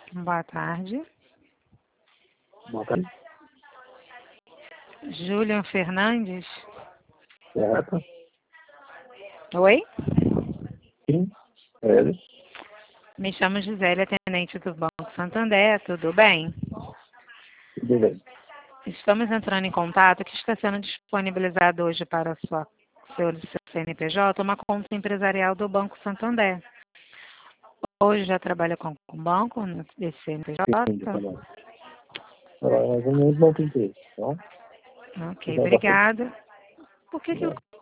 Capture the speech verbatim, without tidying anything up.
Boa tarde. Boa tarde. Julian Fernandes? Certo? Oi? Sim, é ele. Me chamo Gisele, atendente do Banco Santander, tudo bem? Tudo bem. Estamos entrando em contato que está sendo disponibilizado hoje para a sua, seu, seu C N P J uma conta empresarial do Banco Santander. Hoje já trabalha com o banco, nesse C N P J? Sim, de trabalho. Mais ou menos não tem preço, tá? Ok, Já bastante. obrigada. Por que, que o Obrigado.